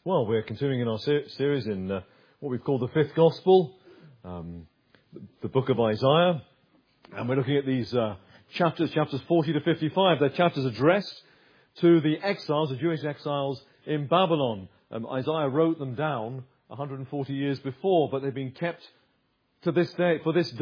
Well, we're continuing in our series in what we've called the Fifth Gospel, the book of Isaiah. And we're looking at these chapters 40 to 55. They're chapters addressed to the exiles, the Jewish exiles in Babylon. Isaiah wrote them down 140 years before, but they've been kept to this day, for the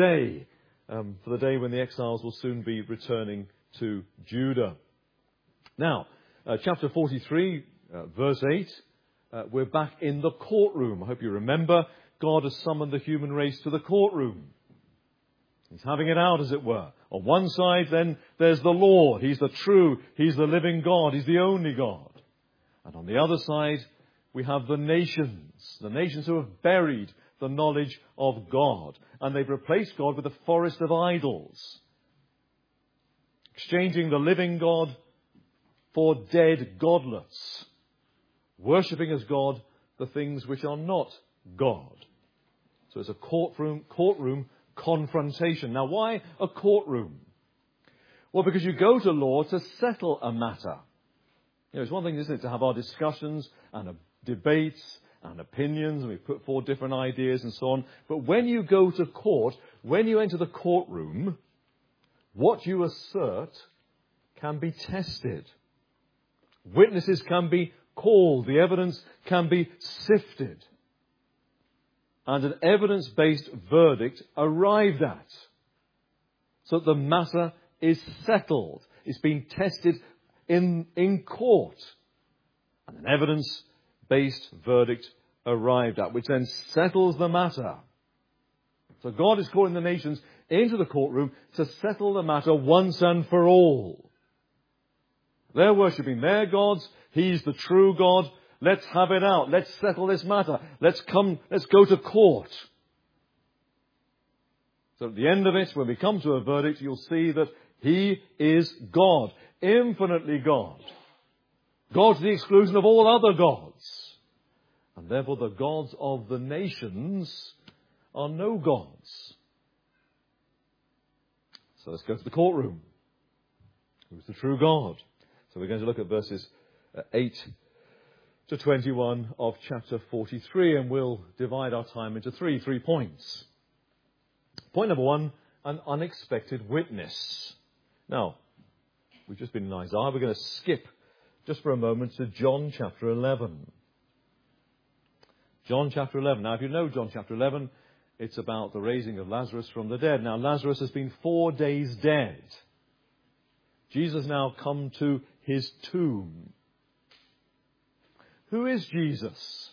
day when the exiles will soon be returning to Judah. Now, chapter 43, verse 8. We're back in the courtroom. I hope you remember God has summoned the human race to the courtroom. He's having it out, as it were. On one side, then, there's the Lord. He's the true, He's the living God. He's the only God. And on the other side, we have the nations who have buried the knowledge of God. And they've replaced God with a forest of idols, exchanging the living God for dead godlets, worshipping as God the things which are not God. So it's a courtroom confrontation. Now, why a courtroom? Well, because you go to law to settle a matter. It's one thing, isn't it, to have our discussions and debates and opinions, and we put forward different ideas and so on. But when you go to court, when you enter the courtroom, what you assert can be tested. Witnesses can be called. The evidence can be sifted. And an evidence-based verdict arrived at. So that the matter is settled. It's being tested in court. And an evidence-based verdict arrived at, which then settles the matter. So God is calling the nations into the courtroom to settle the matter once and for all. They're worshipping their gods. He's the true God. Let's have it out. Let's settle this matter. Let's go to court. So at the end of it, when we come to a verdict, you'll see that He is God. Infinitely God. God to the exclusion of all other gods. And therefore the gods of the nations are no gods. So let's go to the courtroom. Who's the true God? So we're going to look at verses 8 to 21 of chapter 43, and we'll divide our time into three points. Point number one, an unexpected witness. Now, we've just been in Isaiah. We're going to skip just for a moment to John chapter 11. John chapter 11. Now, if you know John chapter 11, it's about the raising of Lazarus from the dead. Now, Lazarus has been 4 days dead. Jesus now come to His tomb. Who is Jesus?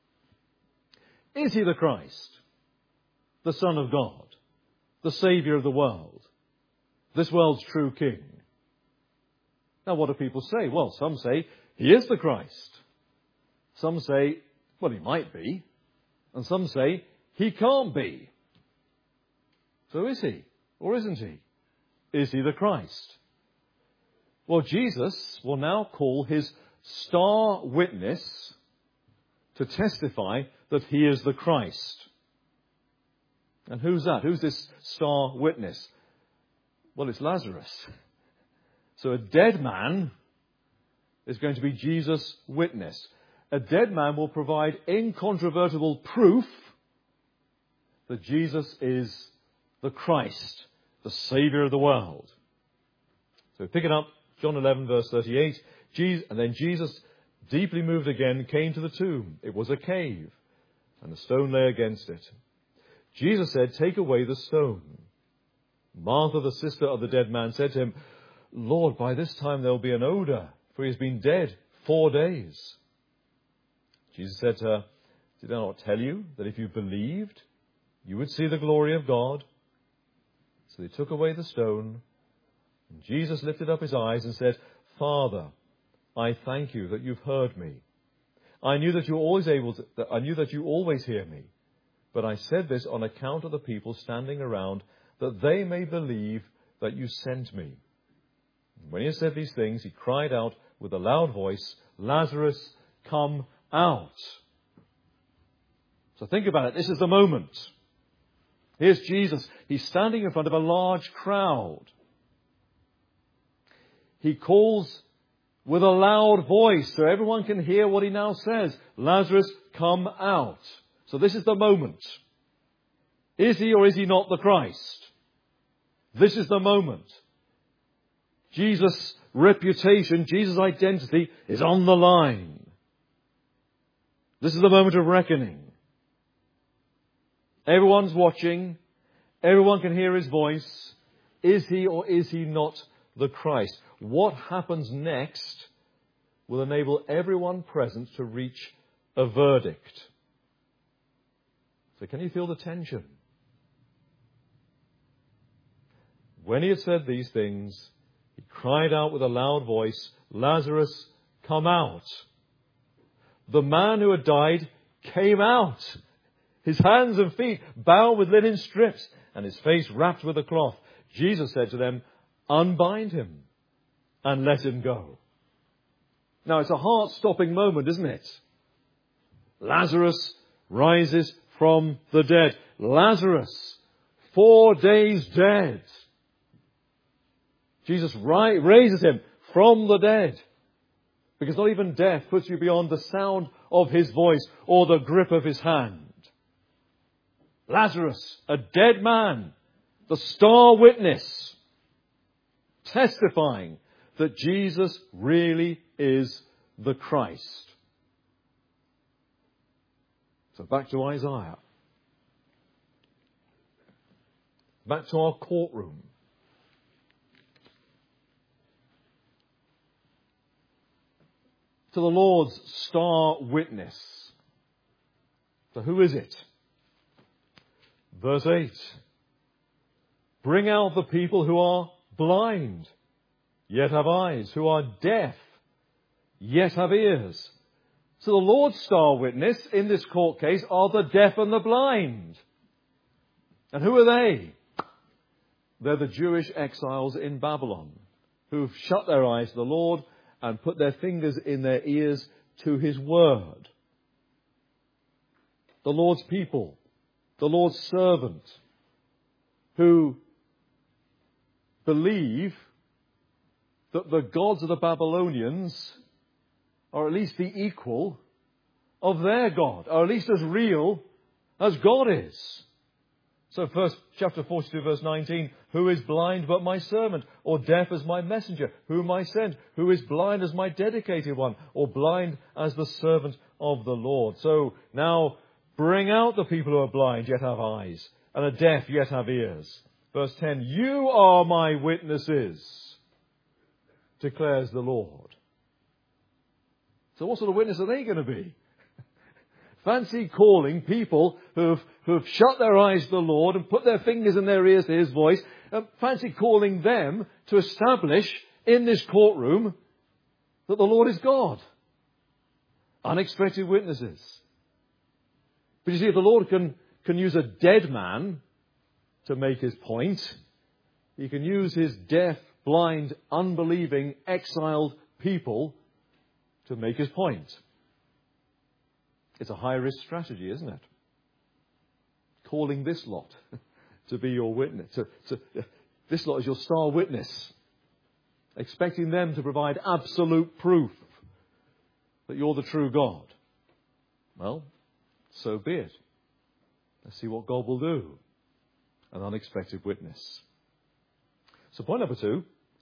Is He the Christ, the Son of God, the Saviour of the world, this world's true King? Now, what do people say? Well, some say He is the Christ. Some say, well, He might be. And some say He can't be. So is He or isn't He? Is He the Christ? Well, Jesus will now call His star witness to testify that He is the Christ. And who's that? Who's this star witness? Well, it's Lazarus. So a dead man is going to be Jesus' witness. A dead man will provide incontrovertible proof that Jesus is the Christ, the Saviour of the world. So pick it up. John 11, verse 38, and then Jesus, deeply moved again, came to the tomb. It was a cave, and a stone lay against it. Jesus said, "Take away the stone." Martha, the sister of the dead man, said to Him, "Lord, by this time there will be an odour, for he has been dead 4 days." Jesus said to her, "Did I not tell you that if you believed, you would see the glory of God?" So they took away the stone. And Jesus lifted up His eyes and said, "Father, I thank You that You've heard me. I knew that You always hear me. But I said this on account of the people standing around, that they may believe that You sent me." And when He had said these things, He cried out with a loud voice, "Lazarus, come out." So think about it. This is the moment. Here's Jesus. He's standing in front of a large crowd. He calls with a loud voice, so everyone can hear what he now says. Lazarus, come out. So this is the moment. Is he or is he not the Christ? This is the moment. Jesus' reputation, Jesus' identity is on the line. This is the moment of reckoning. Everyone's watching. Everyone can hear his voice. Is he or is he not the Christ? What happens next will enable everyone present to reach a verdict. So can you feel the tension? When he had said these things, he cried out with a loud voice, Lazarus, come out. The man who had died came out, his hands and feet bound with linen strips, and his face wrapped with a cloth. Jesus said to them, unbind him and let him go. Now, it's a heart-stopping moment, isn't it? Lazarus rises from the dead. Lazarus, 4 days dead. Jesus raises him from the dead. Because not even death puts you beyond the sound of his voice or the grip of his hand. Lazarus, a dead man, the star witness, testifying that Jesus really is the Christ. So back to Isaiah. Back to our courtroom. To the Lord's star witness. So who is it? Verse 8. Bring out the people who are blind, yet have eyes, who are deaf, yet have ears. So the Lord's star witness in this court case are the deaf and the blind. And who are they? They're the Jewish exiles in Babylon, who've shut their eyes to the Lord and put their fingers in their ears to his word. The Lord's people, the Lord's servant, who believe that the gods of the Babylonians are at least the equal of their God, or at least as real as God is. So first, chapter 42, verse 19, who is blind but my servant, or deaf as my messenger, whom I sent? Who is blind as my dedicated one, or blind as the servant of the Lord? So now bring out the people who are blind yet have eyes, and are deaf yet have ears. Verse 10, you are my witnesses, declares the Lord. So what sort of witness are they going to be? Fancy calling people who've shut their eyes to the Lord and put their fingers in their ears to his voice, fancy calling them to establish in this courtroom that the Lord is God. Unexpected witnesses. But you see, if the Lord can use a dead man to make his point, he can use his deaf, blind, unbelieving, exiled people to make his point. It's a high-risk strategy, isn't it? Calling this lot to be your witness. This lot is your star witness. Expecting them to provide absolute proof that you're the true God. Well, so be it. Let's see what God will do. An unexpected witness. So point number 2.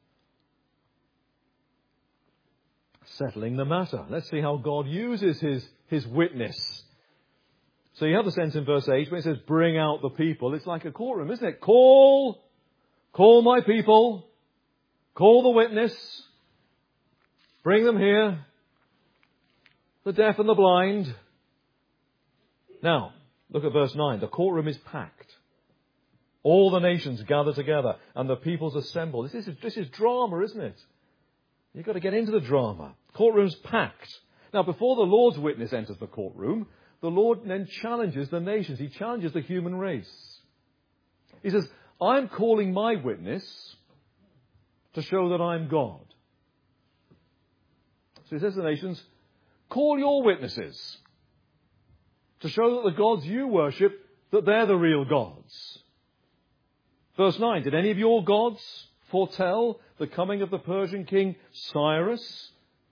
Settling the matter. Let's see how God uses his witness. So you have the sense in verse 8 when it says, bring out the people. It's like a courtroom, isn't it? Call my people. Call the witness. Bring them here. The deaf and the blind. Now, look at verse 9. The courtroom is packed. All the nations gather together and the peoples assemble. This is drama, isn't it? You've got to get into the drama. Courtroom's packed. Now, before the Lord's witness enters the courtroom, the Lord then challenges the nations. He challenges the human race. He says, I'm calling my witness to show that I'm God. So he says to the nations, call your witnesses to show that the gods you worship, that they're the real gods. Verse 9, did any of your gods foretell the coming of the Persian king Cyrus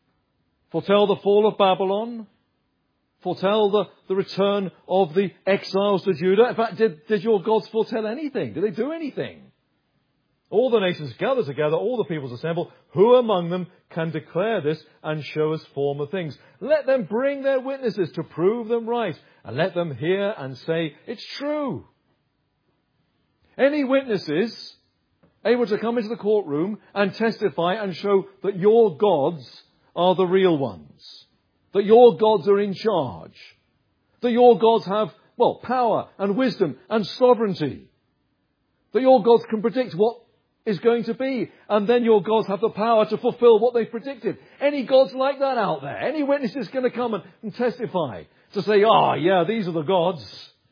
Foretell the fall of Babylon? Foretell the return of the exiles to Judah? In fact, did your gods foretell anything? Did they do anything? All the nations gather together, all the peoples assemble. Who among them can declare this and show us former things? Let them bring their witnesses to prove them right, and let them hear and say, it's true. Any witnesses able to come into the courtroom and testify and show that your gods are the real ones, that your gods are in charge, that your gods have, power and wisdom and sovereignty, that your gods can predict what is going to be, and then your gods have the power to fulfill what they've predicted. Any gods like that out there? Any witnesses going to come and testify to say, these are the gods?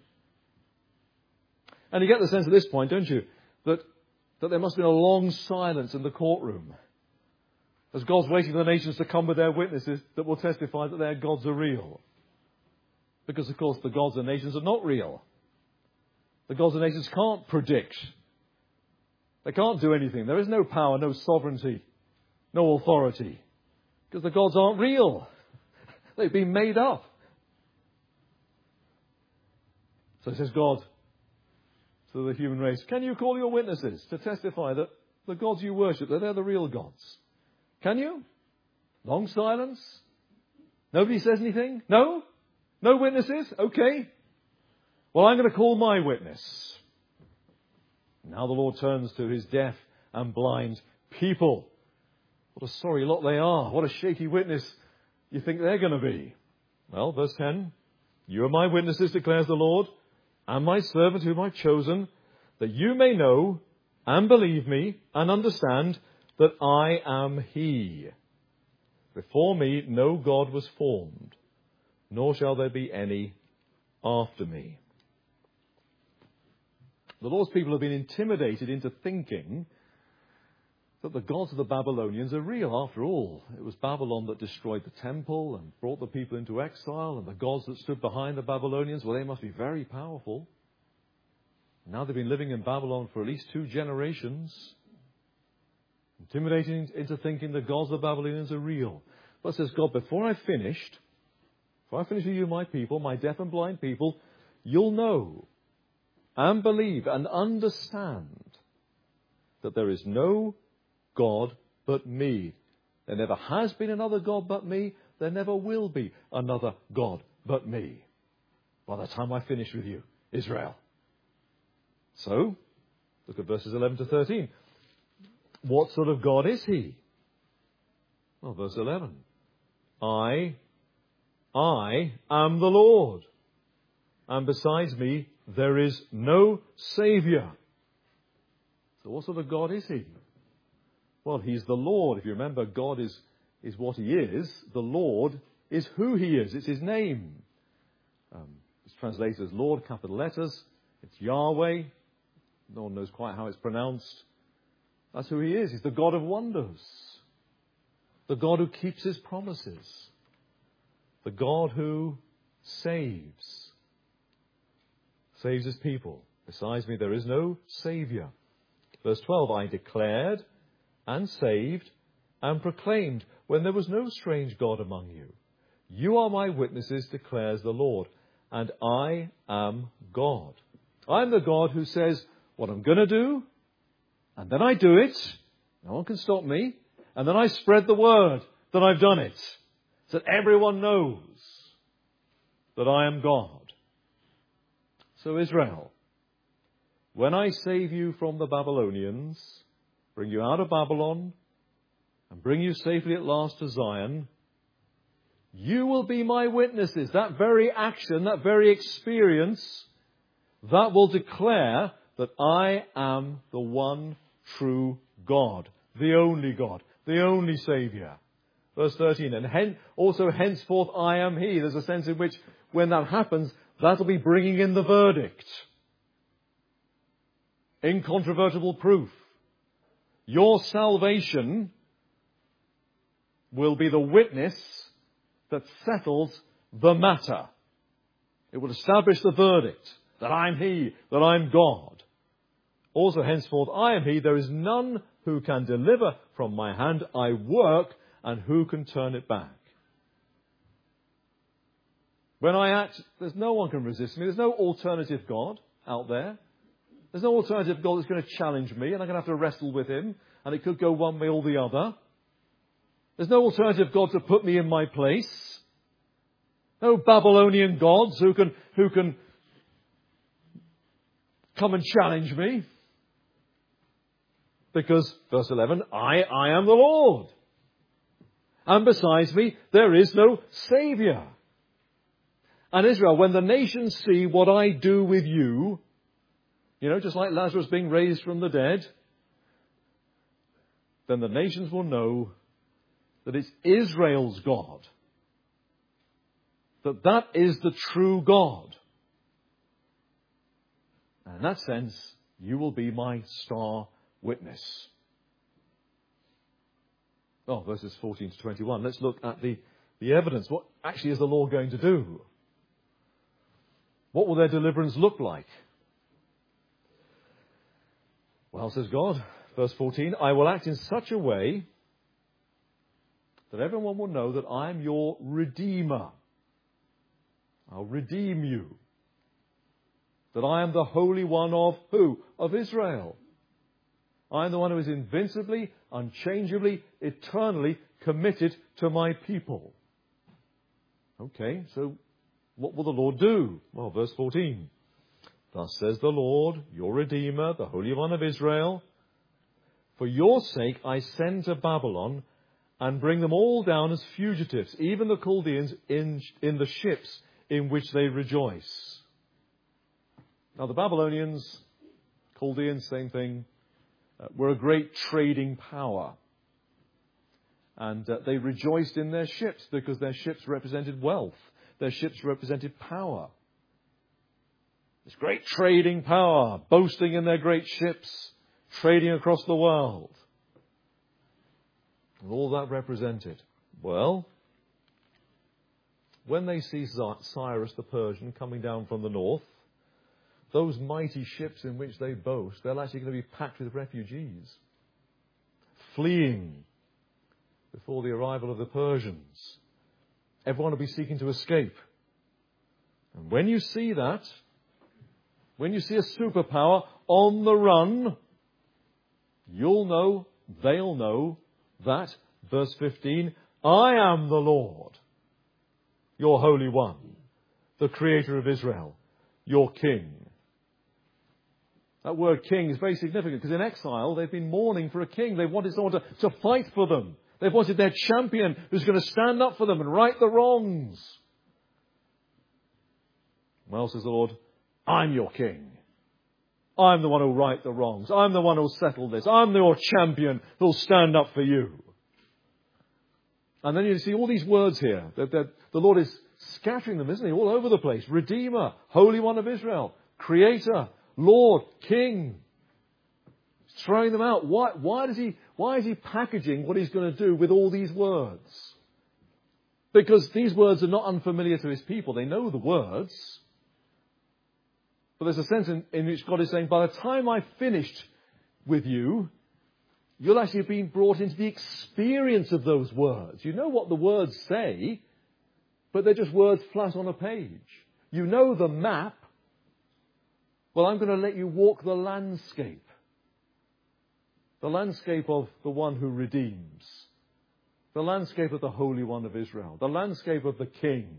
And you get the sense at this point, don't you, that there must have been a long silence in the courtroom as God's waiting for the nations to come with their witnesses that will testify that their gods are real. Because, of course, the gods of nations are not real. The gods of nations can't predict. They can't do anything. There is no power, no sovereignty, no authority. Because the gods aren't real. They've been made up. So says God to the human race, can you call your witnesses to testify that the gods you worship, that they're the real gods? Can you? Long silence? Nobody says anything? No? No witnesses? Okay. Well, I'm going to call my witness. Now the Lord turns to his deaf and blind people. What a sorry lot they are. What a shaky witness you think they're going to be. Well, verse 10. You are my witnesses, declares the Lord, and my servant whom I've chosen, that you may know and believe me and understand that I am he. Before me no God was formed, nor shall there be any after me. The Lord's people have been intimidated into thinking that the gods of the Babylonians are real. After all, it was Babylon that destroyed the temple and brought the people into exile, and the gods that stood behind the Babylonians, they must be very powerful. Now they've been living in Babylon for at least 2 generations. Intimidating into thinking the gods of the Babylonians are real. But says God, before I finish with you, my people, my deaf and blind people, you'll know and believe and understand that there is no God but me. There never has been another God but me. There never will be another God but me by the time I finish with you, Israel. So, look at verses 11 to 13. What sort of God is he? Well, verse 11. I am the Lord, and besides me there is no Saviour. So what sort of God is he? Well, he's the Lord. If you remember, God is what he is. The Lord is who he is. It's his name. It's translated as Lord, capital letters. It's Yahweh. No one knows quite how it's pronounced. That's who he is. He's the God of wonders. The God who keeps his promises. The God who saves his people. Besides me, there is no Saviour. Verse 12, I declared and saved and proclaimed when there was no strange God among you. You are my witnesses, declares the Lord, and I am God. I'm the God who says what I'm going to do, and then I do it. No one can stop me. And then I spread the word that I've done it, so that everyone knows that I am God. So Israel, when I save you from the Babylonians, bring you out of Babylon, and bring you safely at last to Zion, you will be my witnesses. That very action, that very experience, that will declare that I am the one true God, the only Saviour. Verse 13, and also henceforth I am he. There's a sense in which when that happens, that'll be bringing in the verdict. Incontrovertible proof. Your salvation will be the witness that settles the matter. It will establish the verdict that I'm he, that I'm God. Also henceforth I am he. There is none who can deliver from my hand. I work, and who can turn it back? When I act, there's no one can resist me. There's no alternative God out there. There's no alternative God that's going to challenge me, and I'm going to have to wrestle with him, and it could go one way or the other. There's no alternative God to put me in my place. No Babylonian gods who can come and challenge me. Because, verse 11, I am the Lord. And besides me, there is no Saviour. And Israel, when the nations see what I do with you, just like Lazarus being raised from the dead, then the nations will know that it's Israel's God. That is the true God. And in that sense, you will be my star witness. Verses 14 to 21. Let's look at the evidence. What actually is the Lord going to do? What will their deliverance look like? Well, says God, verse 14, I will act in such a way that everyone will know that I am your Redeemer. I'll redeem you. That I am the Holy One of who? Of Israel. I am the one who is invincibly, unchangeably, eternally committed to my people. Okay, so what will the Lord do? Well, verse 14. Thus says the Lord, your Redeemer, the Holy One of Israel. For your sake I send to Babylon and bring them all down as fugitives, even the Chaldeans in the ships in which they rejoice. Now the Babylonians, Chaldeans, same thing, were a great trading power. And they rejoiced in their ships because their ships represented wealth. Their ships represented power. This great trading power, boasting in their great ships, trading across the world. And all that represented. Well, when they see Cyrus the Persian coming down from the north, those mighty ships in which they boast, they're actually going to be packed with refugees, fleeing before the arrival of the Persians. Everyone will be seeking to escape. And when you see that, when you see a superpower on the run, you'll know, they'll know that, verse 15, I am the Lord, your Holy One, the Creator of Israel, your King. That word king is very significant because in exile they've been mourning for a king. They wanted someone to fight for them. They've wanted their champion who's going to stand up for them and right the wrongs. Well, says the Lord, I'm your king. I'm the one who'll right the wrongs. I'm the one who'll settle this. I'm your champion who'll stand up for you. And then you see all these words here. That the Lord is scattering them, isn't he? All over the place. Redeemer, Holy One of Israel, Creator, Lord, King. He's throwing them out. Why is he packaging what he's going to do with all these words? Because these words are not unfamiliar to his people. They know the words. But there's a sense in which God is saying, by the time I've finished with you, you'll actually have been brought into the experience of those words. You know what the words say, but they're just words flat on a page. You know the map. Well, I'm going to let you walk the landscape. The landscape of the one who redeems. The landscape of the Holy One of Israel. The landscape of the King.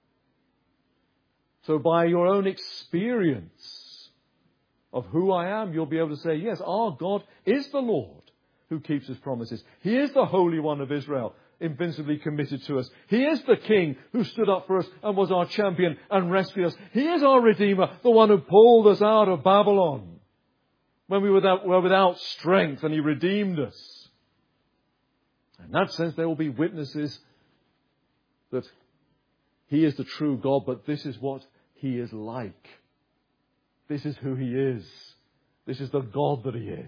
So by your own experience of who I am, you'll be able to say, yes, our God is the Lord who keeps his promises. He is the Holy One of Israel, invincibly committed to us. He is the King who stood up for us and was our champion and rescued us. He is our Redeemer, the one who pulled us out of Babylon when we were without strength, and he redeemed us. In that sense, there will be witnesses that he is the true God, but this is what he is like. This is who he is. This is the God that he is.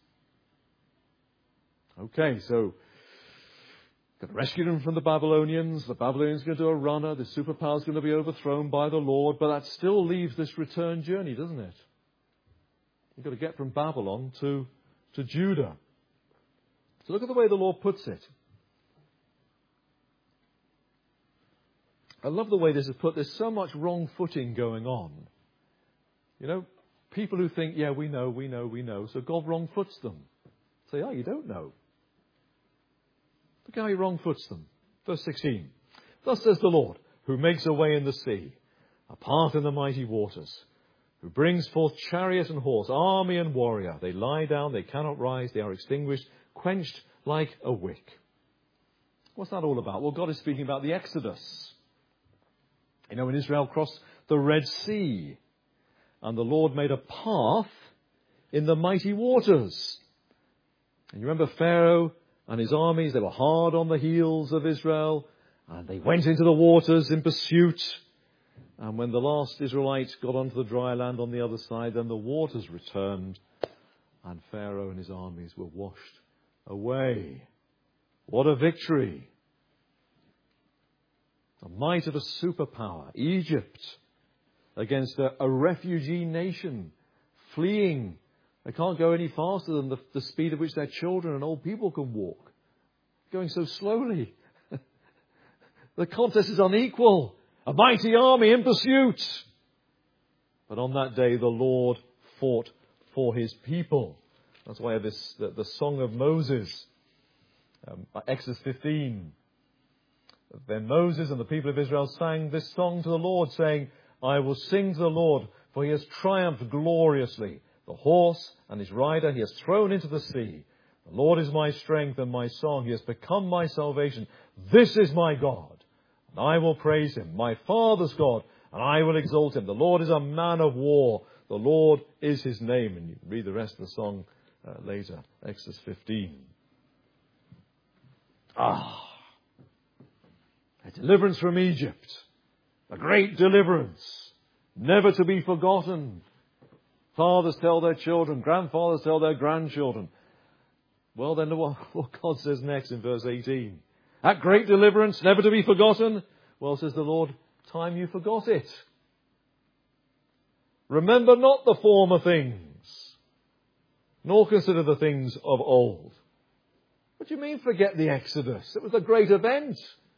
Okay, so going to rescue them from the Babylonians. The Babylonians are going to do a runner. The superpower is going to be overthrown by the Lord. But that still leaves this return journey, doesn't it? You've got to get from Babylon to Judah. So look at the way the Lord puts it. I love the way this is put. There's so much wrong footing going on. You know, people who think, yeah, we know, so God wrong foots them. Say, oh, you don't know. Look how he wrong foots them. Verse 16. Thus says the Lord, who makes a way in the sea, a path in the mighty waters, who brings forth chariot and horse, army and warrior. They lie down, they cannot rise, they are extinguished, quenched like a wick. What's that all about? Well, God is speaking about the Exodus. You know, when Israel crossed the Red Sea, and the Lord made a path in the mighty waters. And you remember Pharaoh and his armies, they were hard on the heels of Israel, and they went into the waters in pursuit. And when the last Israelites got onto the dry land on the other side, then the waters returned, and Pharaoh and his armies were washed away. What a victory! The might of a superpower, Egypt, against a refugee nation, fleeing. They can't go any faster than the speed at which their children and old people can walk. Going so slowly. The contest is unequal. A mighty army in pursuit. But on that day, the Lord fought for his people. That's why the Song of Moses, Exodus 15. Then Moses and the people of Israel sang this song to the Lord, saying, I will sing to the Lord, for he has triumphed gloriously. The horse and his rider he has thrown into the sea. The Lord is my strength and my song. He has become my salvation. This is my God, and I will praise him, my father's God, and I will exalt him. The Lord is a man of war. The Lord is his name. And you can read the rest of the song later, Exodus 15. A deliverance from Egypt. A great deliverance. Never to be forgotten. Fathers tell their children. Grandfathers tell their grandchildren. Well, then what God says next in verse 18. That great deliverance, never to be forgotten. Well, says the Lord, time you forgot it. Remember not the former things, nor consider the things of old. What do you mean forget the Exodus? It was a great event.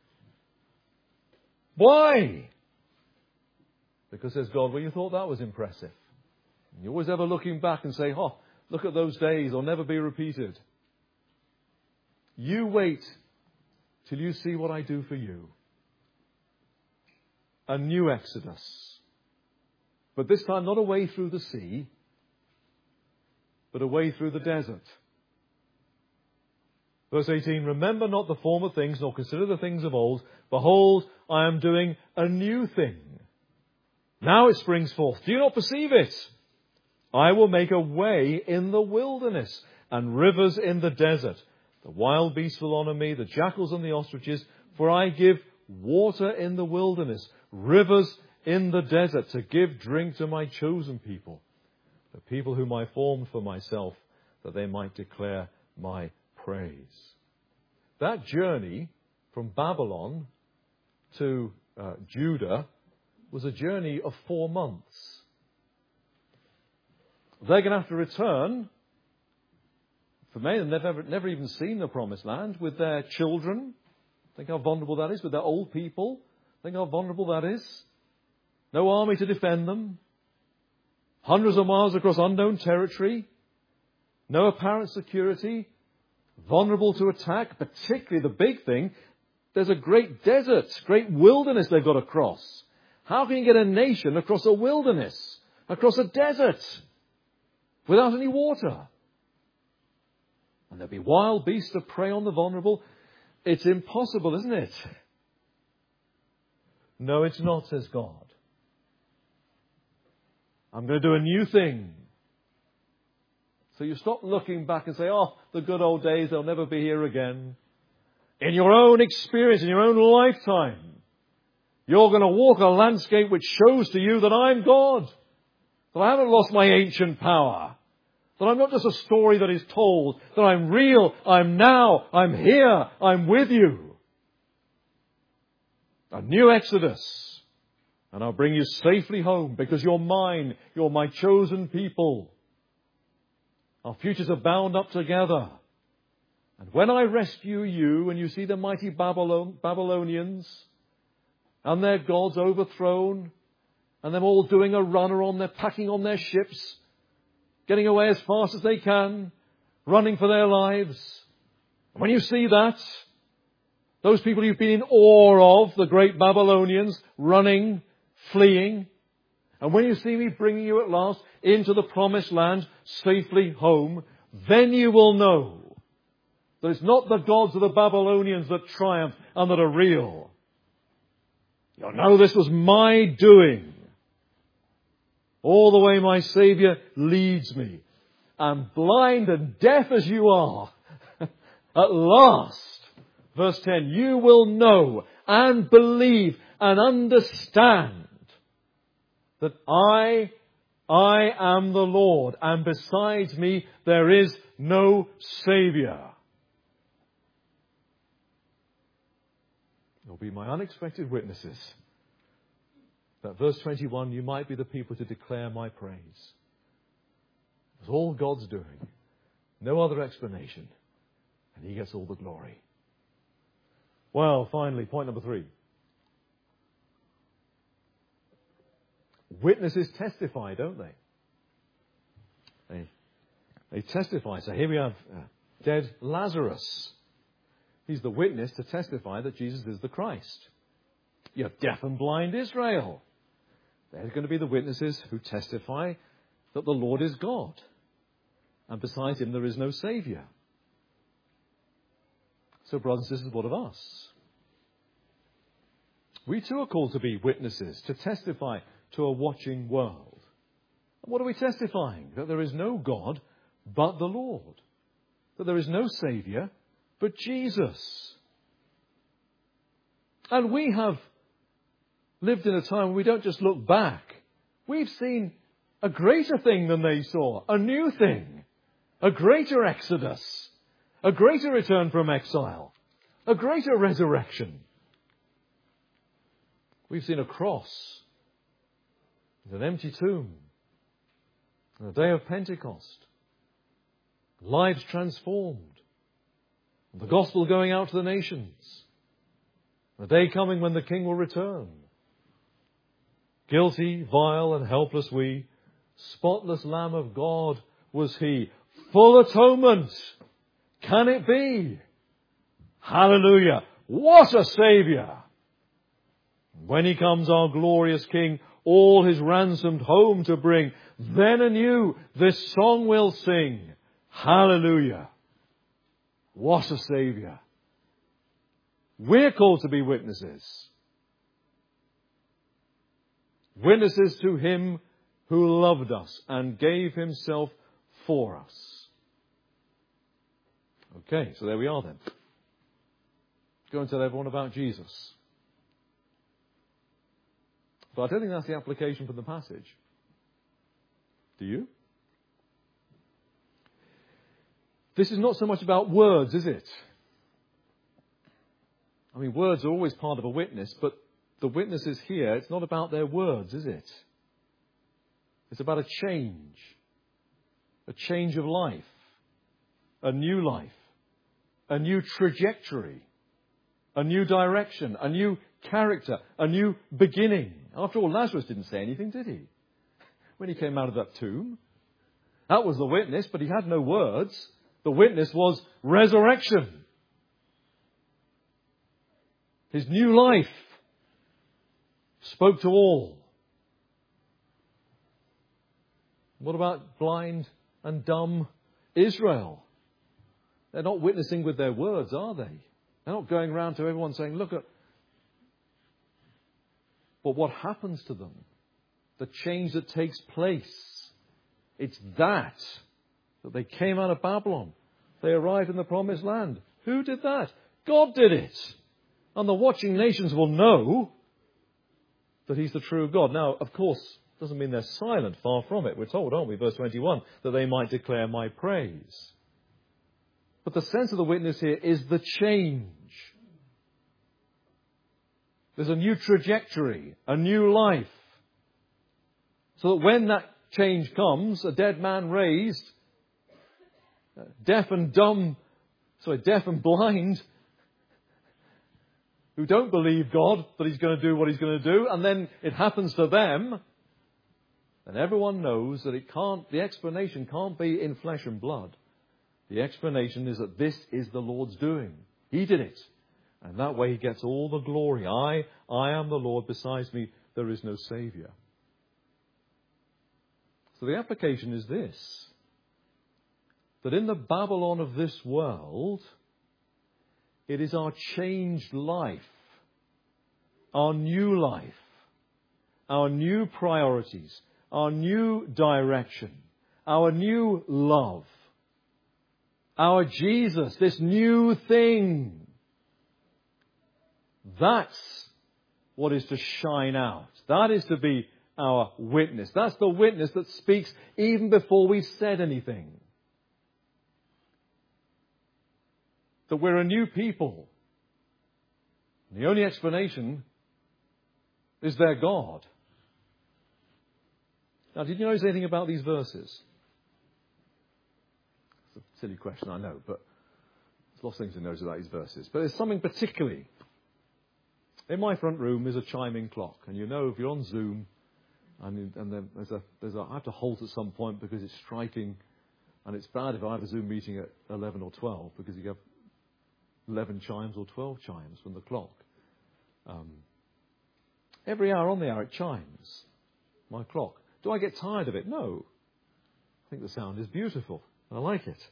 Why? Because says God, well, you thought that was impressive. And you're always ever looking back and say, oh, look at those days, they'll never be repeated. You wait till you see what I do for you. A new Exodus. But this time not a way through the sea, but a way through the desert. Verse 18, remember not the former things, nor consider the things of old. Behold, I am doing a new thing. Now it springs forth. Do you not perceive it? I will make a way in the wilderness and rivers in the desert. The wild beasts will honor me, the jackals and the ostriches, for I give water in the wilderness, rivers in the desert, to give drink to my chosen people, the people whom I formed for myself, that they might declare my praise. That journey from Babylon to Judah was a journey of 4 months. They're going to have to return. For many of them, they've never even seen the promised land, with their children. Think how vulnerable that is. With their old people. Think how vulnerable that is. No army to defend them. Hundreds of miles across unknown territory. No apparent security. Vulnerable to attack. Particularly the big thing, there's a great desert, great wilderness they've got to cross. How can you get a nation across a wilderness, across a desert, without any water? And there'll be wild beasts to prey on the vulnerable. It's impossible, isn't it? No, it's not, says God. I'm going to do a new thing. So you stop looking back and say, oh, the good old days, they'll never be here again. In your own experience, in your own lifetime, you're going to walk a landscape which shows to you that I'm God. That I haven't lost my ancient power. That I'm not just a story that is told. That I'm real. I'm now. I'm here. I'm with you. A new Exodus. And I'll bring you safely home because you're mine. You're my chosen people. Our futures are bound up together. And when I rescue you and you see the mighty Babylonians and their gods overthrown, and them all doing a runner on their, packing on their ships, getting away as fast as they can, running for their lives. And when you see that, those people you've been in awe of, the great Babylonians, running, fleeing, and when you see me bringing you at last into the promised land, safely home, then you will know that it's not the gods of the Babylonians that triumph and that are real. You'll know this was my doing. All the way my Saviour leads me. And blind and deaf as you are, at last, verse 10, you will know and believe and understand that I am the Lord, and besides me there is no Saviour. You'll be my unexpected witnesses. That verse 21, you might be the people to declare my praise. It's all God's doing. No other explanation. And He gets all the glory. Well, finally, point number 3. Witnesses testify, don't they? They testify. So here we have dead Lazarus. He's the witness to testify that Jesus is the Christ. You have deaf and blind Israel. They're going to be the witnesses who testify that the Lord is God. And besides Him there is no Saviour. So brothers and sisters, what of us? We too are called to be witnesses, to testify to a watching world. And what are we testifying? That there is no God but the Lord. That there is no Saviour but Jesus. And we have lived in a time when we don't just look back. We've seen a greater thing than they saw. A new thing. A greater exodus. A greater return from exile. A greater resurrection. We've seen a cross. An empty tomb. On the day of Pentecost. Lives transformed. The gospel going out to the nations. The day coming when the King will return. Guilty, vile and helpless we. Spotless Lamb of God was He. Full atonement. Can it be? Hallelujah. What a Saviour. When He comes, our glorious King, all His ransomed home to bring, then anew this song we'll sing. Hallelujah. What a Saviour. We're called to be witnesses. Witnesses to Him who loved us and gave Himself for us. Okay, so there we are then. Go and tell everyone about Jesus. But I don't think that's the application from the passage. Do you? This is not so much about words, is it? I mean, words are always part of a witness, but the witnesses here, it's not about their words, is it? It's about a change of life, a new trajectory, a new direction, a new character, a new beginning. After all, Lazarus didn't say anything, did he? When he came out of that tomb. That was the witness, but he had no words. The witness was resurrection. His new life spoke to all. What about blind and dumb Israel? They're not witnessing with their words, are they? They're not going around to everyone saying, look at... But what happens to them? The change that takes place. It's that they came out of Babylon. They arrived in the promised land. Who did that? God did it. And the watching nations will know that He's the true God. Now, of course, doesn't mean they're silent. Far from it. We're told, aren't we, verse 21, that they might declare my praise. But the sense of the witness here is the change. There's a new trajectory, a new life. So that when that change comes, a dead man raised, deaf and blind, who don't believe God that he's going to do what he's going to do, and then it happens to them, then everyone knows that the explanation can't be in flesh and blood. The explanation is that this is the Lord's doing. He did it. And that way he gets all the glory. I am the Lord. Besides me, there is no Saviour. So the application is this: that in the Babylon of this world, it is our changed life, our new life, our new priorities, our new direction, our new love, our Jesus, this new thing. That's what is to shine out. That is to be our witness. That's the witness that speaks even before we've said anything. That we're a new people. And the only explanation is their God. Now, did you notice anything about these verses? It's a silly question, I know, but there's lots of things to notice about these verses. But there's something particularly. In my front room is a chiming clock, and you know if you're on Zoom, and then I have to halt at some point because it's striking, and it's bad if I have a Zoom meeting at 11 or 12 because you have 11 chimes or 12 chimes from the clock. Every hour on the hour it chimes, my clock. Do I get tired of it? No. I think the sound is beautiful. I like it.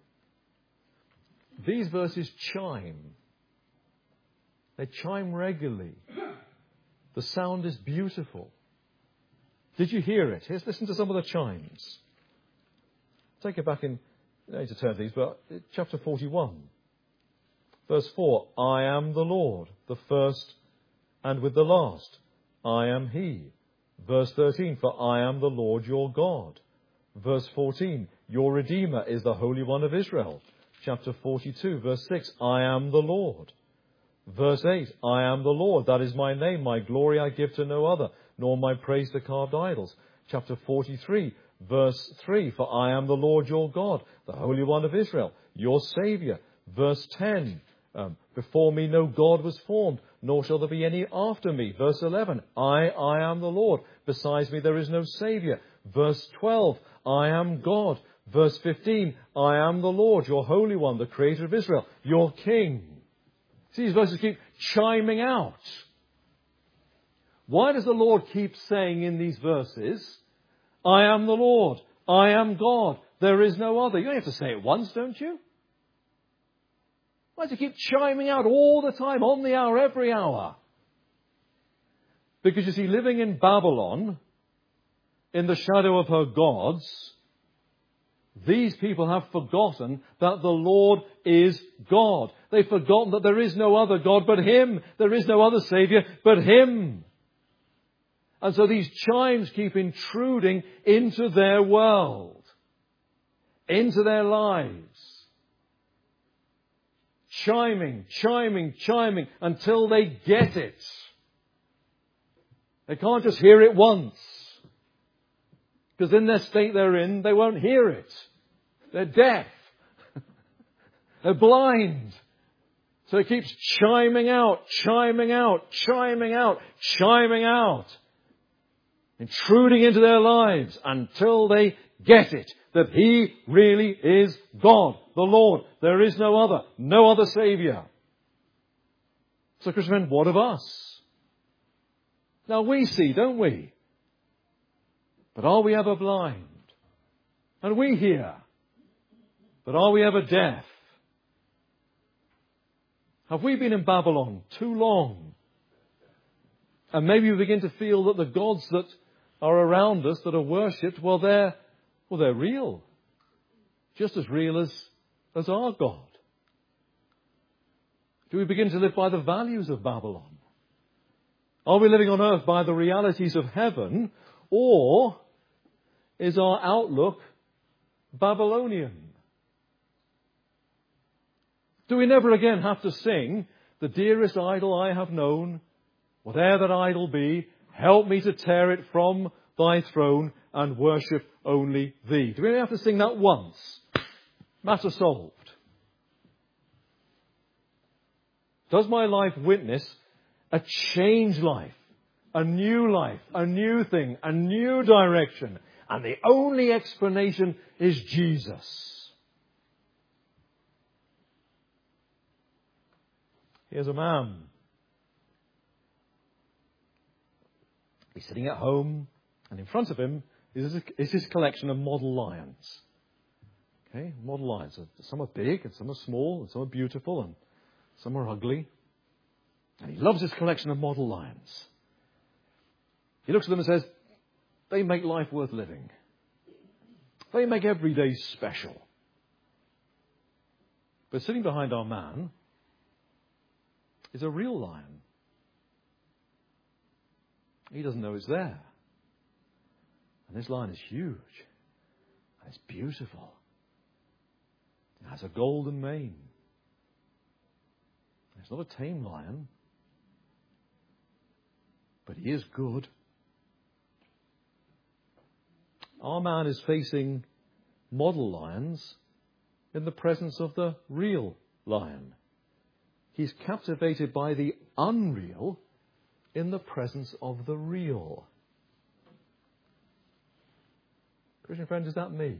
These verses chime. They chime regularly. The sound is beautiful. Did you hear it? Here's listen to some of the chimes. Take it back in, I need to turn these, but chapter 41. Verse 4, I am the Lord, the first and with the last. I am He. Verse 13, for I am the Lord your God. Verse 14, your Redeemer is the Holy One of Israel. Chapter 42, verse 6, I am the Lord. Verse 8, I am the Lord, that is my name, my glory I give to no other, nor my praise to carved idols. Chapter 43, verse 3, for I am the Lord your God, the Holy One of Israel, your Saviour. Verse 10, before me no God was formed, nor shall there be any after me. Verse 11, I am the Lord, besides me there is no Saviour. Verse 12, I am God. Verse 15, I am the Lord, your Holy One, the Creator of Israel, your King. See, these verses keep chiming out. Why does the Lord keep saying in these verses, I am the Lord, I am God, there is no other? You only have to say it once, don't you? Why does it keep chiming out all the time, on the hour, every hour? Because you see, living in Babylon, in the shadow of her gods, these people have forgotten that the Lord is God. They've forgotten that there is no other God but Him. There is no other Saviour but Him. And so these chimes keep intruding into their world, into their lives. Chiming, chiming, chiming until they get it. They can't just hear it once. Because in their state they're in, they won't hear it. They're deaf. They're blind. So it keeps chiming out, chiming out, chiming out, chiming out. Intruding into their lives until they get it. That He really is God, the Lord. There is no other Saviour. So Christian, what of us? Now we see, don't we? But are we ever blind? And we hear. But are we ever deaf? Have we been in Babylon too long? And maybe we begin to feel that the gods that are around us, that are worshipped, they're real. Just as real as our God. Do we begin to live by the values of Babylon? Are we living on earth by the realities of heaven? Or is our outlook Babylonian? Do we never again have to sing, the dearest idol I have known, whate'er that idol be, help me to tear it from thy throne and worship only thee? Do we only have to sing that once? Matter solved. Does my life witness a changed life, a new thing, a new direction? And the only explanation is Jesus. Here's a man. He's sitting at home, and in front of him is his collection of model lions. Okay, model lions. Some are big, and some are small, and some are beautiful, and some are ugly. And he loves his collection of model lions. He looks at them and says, they make life worth living. They make every day special. But sitting behind our man is a real lion. He doesn't know it's there. And this lion is huge. And it's beautiful. It has a golden mane. It's not a tame lion. But he is good. Our man is facing model lions in the presence of the real lion. He's captivated by the unreal in the presence of the real. Christian friend, is that me?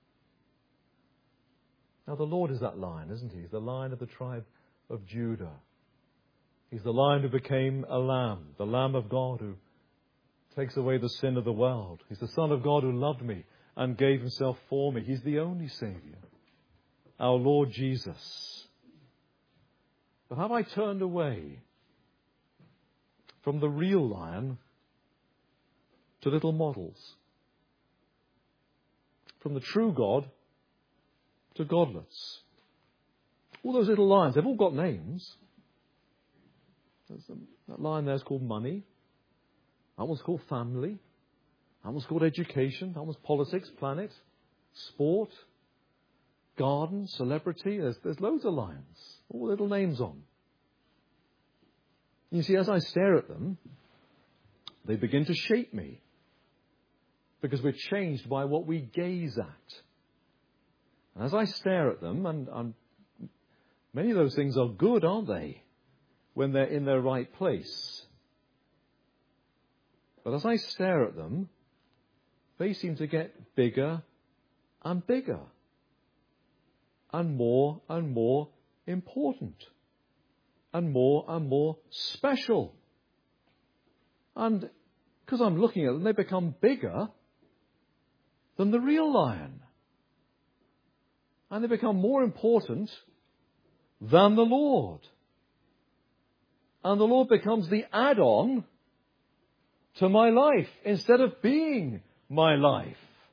Now the Lord is that lion, isn't he? He's the lion of the tribe of Judah. He's the lion who became a lamb, the Lamb of God who takes away the sin of the world. He's the Son of God who loved me and gave himself for me. He's the only Saviour, our Lord Jesus. But have I turned away from the real lion to little models? From the true God to godlets? All those little lions, they've all got names. That lion there is called money. That one's called family. That one's called education. That one's politics, planet, sport, garden, celebrity. There's loads of lions. All little names on. You see, as I stare at them, they begin to shape me. Because we're changed by what we gaze at. And as I stare at them, and many of those things are good, aren't they? When they're in their right place. But as I stare at them, they seem to get bigger and bigger. And more important. And more special. And because I'm looking at them, they become bigger than the real lion. And they become more important than the Lord. And the Lord becomes the add-on to my life instead of being my life.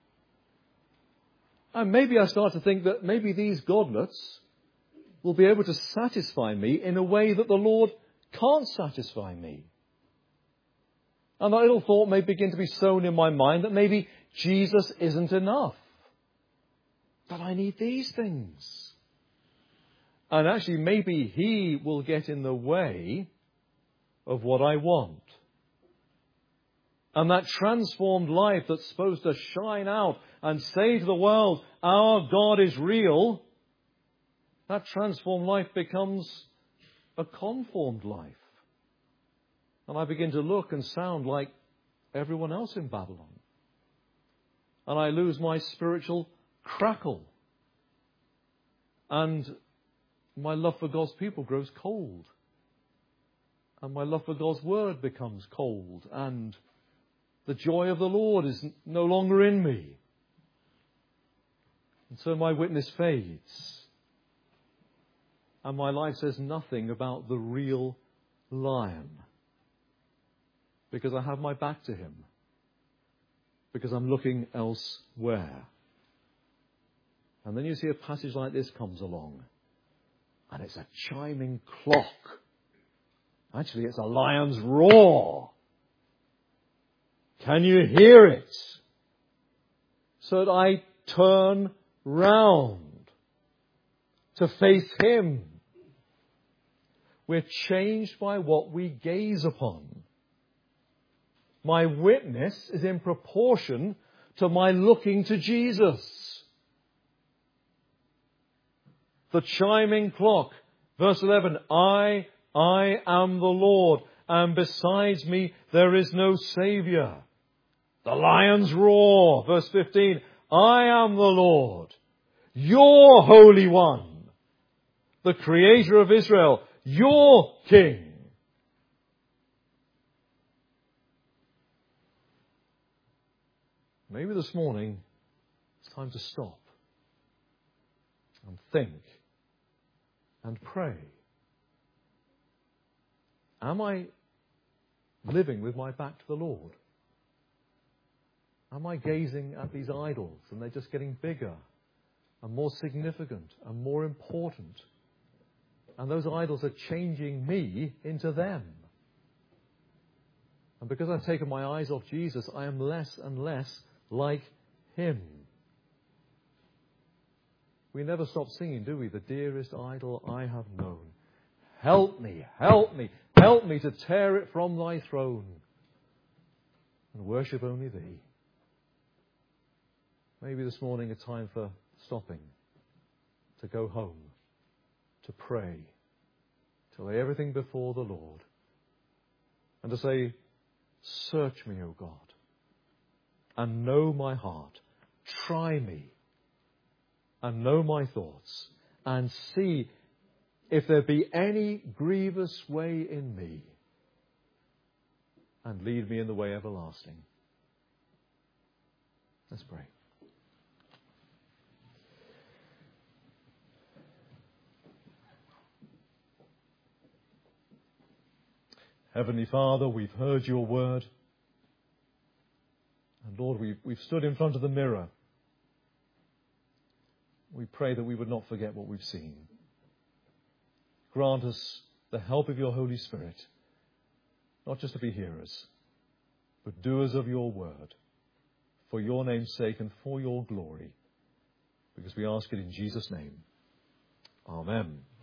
And maybe I start to think that maybe these godlets will be able to satisfy me in a way that the Lord can't satisfy me. And that little thought may begin to be sown in my mind that maybe Jesus isn't enough. That I need these things. And actually maybe he will get in the way of what I want. And that transformed life that's supposed to shine out and say to the world, our God is real, that transformed life becomes a conformed life. And I begin to look and sound like everyone else in Babylon. And I lose my spiritual crackle. And my love for God's people grows cold. And my love for God's word becomes cold. And the joy of the Lord is no longer in me. And so my witness fades. And my life says nothing about the real lion. Because I have my back to him. Because I'm looking elsewhere. And then you see a passage like this comes along. And it's a chiming clock. Actually, it's a lion's roar. Can you hear it? So that I turn round to face him. We're changed by what we gaze upon. My witness is in proportion to my looking to Jesus. The chiming clock, verse 11, I I am the Lord, and besides me there is no Saviour. The lions roar, verse 15, I am the Lord, your Holy One, the Creator of Israel, your King. Maybe this morning it's time to stop and think and pray. Am I living with my back to the Lord? Am I gazing at these idols and they're just getting bigger and more significant and more important? And those idols are changing me into them. And because I've taken my eyes off Jesus, I am less and less like Him. We never stop singing, do we? The dearest idol I have known. Help me, help me, help me to tear it from thy throne and worship only thee. Maybe this morning a time for stopping, to go home, to pray, to lay everything before the Lord, and to say, search me, O God, and know my heart. Try me, and know my thoughts, and see if there be any grievous way in me, and lead me in the way everlasting. Let's pray. Heavenly Father, we've heard your word. And Lord, we've stood in front of the mirror. We pray that we would not forget what we've seen. Grant us the help of your Holy Spirit, not just to be hearers, but doers of your word, for your name's sake and for your glory, because we ask it in Jesus' name. Amen.